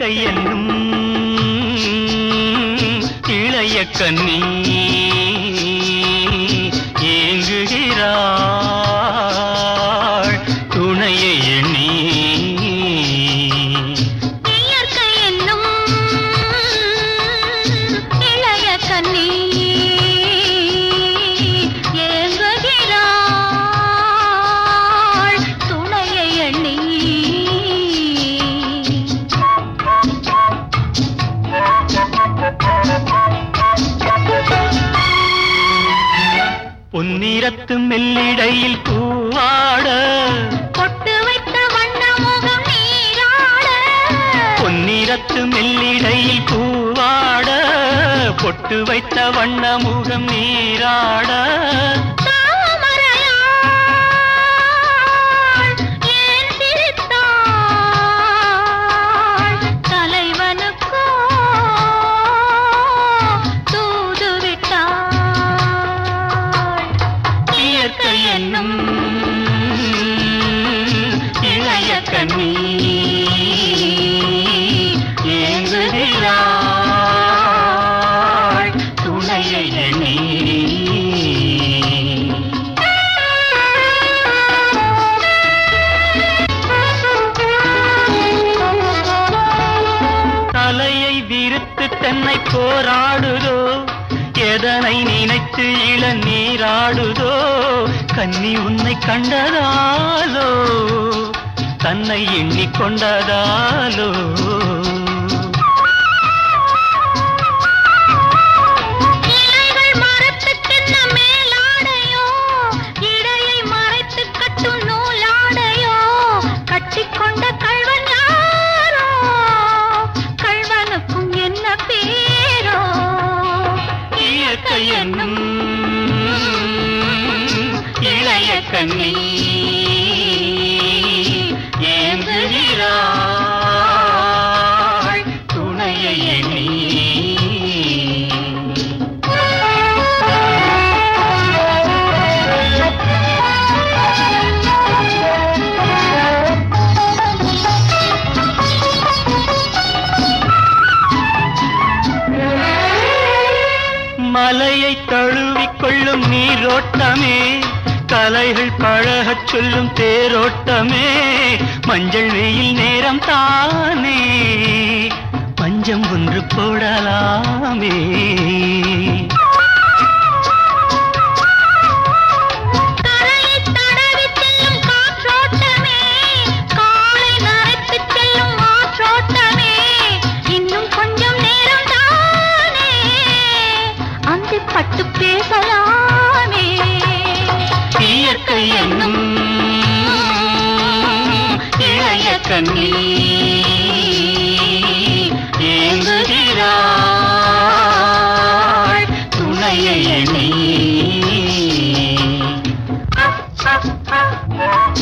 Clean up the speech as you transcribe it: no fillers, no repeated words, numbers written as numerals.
இயற்கை என்னும் இளைய கன்னி ஏங்குகிறாள் துணையை எண்ணி. இயற்கை என்னும் இளைய கன்னி ஏங்குகிறாள் துணையை எண்ணி. பொன்னிறத்து மெல்லிடையில் பூவாட பொட்டு வைத்த வண்ண முகம் நீராட. பொன்னிறத்து மெல்லிடையில் பூவாட பொட்டு வைத்த வண்ண முகம் நீராட. தாமரையாள் ஏன் சிரித்தாள் தலைவனுக்கோ தூது விட்டாள். இயற்கை என்னும் இளைய கன்னி ஏங்குகிறாள் துணையை எண்ணி. தலையை விரித்து தென்னை போராடுதோ எதனை நினைத்து இளநீராடுதோ. கன்னி உன்னை கண்டதாலோ தன்னை எண்ணிக்கொண்டதாலோ. இலைகள் மரத்துக்கென்ன மேலாடையோ இடையை மறைத்து கட்டும் நூலாடையோ. கட்டிக்கொண்ட கள்வன் யாரோ கள்வனுக்கும் என்ன பேரோ. இயற்கை என்னும் இளைய கன்னி ஏங்குகிறாள் துணையை எண்ணி. மலையை தழுவிக்கொள்ளும் நீரோட்டமே கலைகள் பழகச் சொல்லும் தேரோட்டமே. மஞ்சள் வெயில் நேரம் தானே பஞ்சம் ஒன்று போடலாமே. கரையை தடவி செல்லும் காற்றோட்டமே காலை நரைத்து செல்லும் மாற்றோட்டமே. இன்னும் கொஞ்சம் நேரம் தானே அந்தி பட்டு பேசலாமே. இயற்கை என்னும் இளைய கன்னி ஏங்குகிறாள் துணையை எண்ணி.